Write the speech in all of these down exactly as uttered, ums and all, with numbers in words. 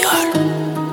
بیار.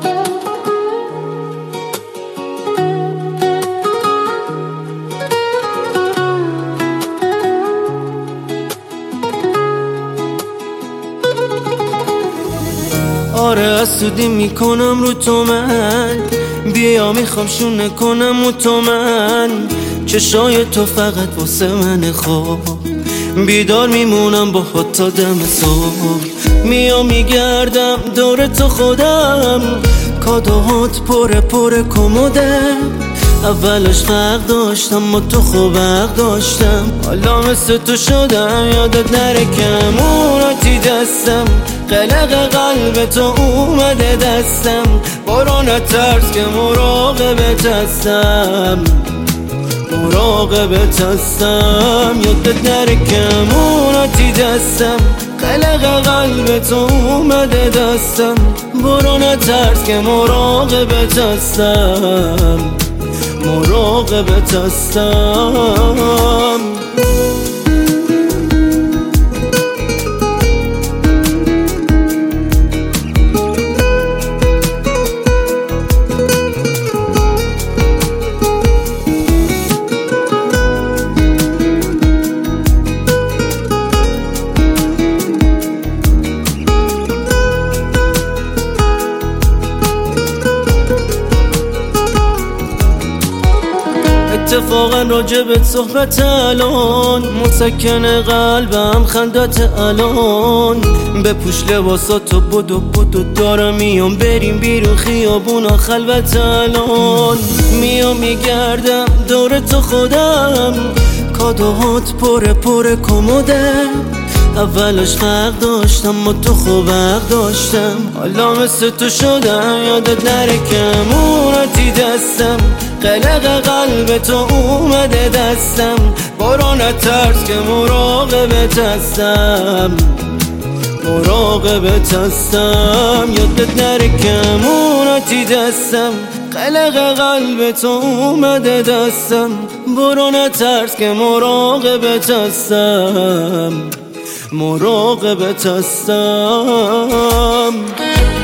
آره حسودی میکنم رو تو من، بیا میخوام شونه کنم و تو من، چشای تو فقط واسه من خواب، بیدار میمونم با خود تا دم صبح. میا میگردم دور تو خودم، کادوهات پره پره کموده، اولش فرق داشتم و تو خوب حق داشتم، حالا مثل تو شدم یادت نره کموناتی دستم، قلق قلب تو اومده دستم، برو نترس که مراقبت هستم، مراقبت هستم، یادت نره کموناتی دستم، قلق قلب تو اومده دستم، برو نترس که مراقبت هستم، مراقبت هستم. اتفاقا راجبت صحبت الان، مسکن قلبم خندت الان، بپوش لباساتو بدو بدو دارم میام بریم بیرون خیابونا خلوت الان، میام میگردم دور تو خودم، کادوهات پره پره کموده، اولش فرق داشتم و تو خوب حق داشتم، حالا مثل تو شدم یادت نره کموناتی دستم، قلق قلب تو اومده دستم، برو نترس که مراقبت هستم، مراقبت هستم، یادت نره کموناتی دستم، قلق قلب تو اومده دستم، برو نترس که مراقبت هستم، مراقبت هستم.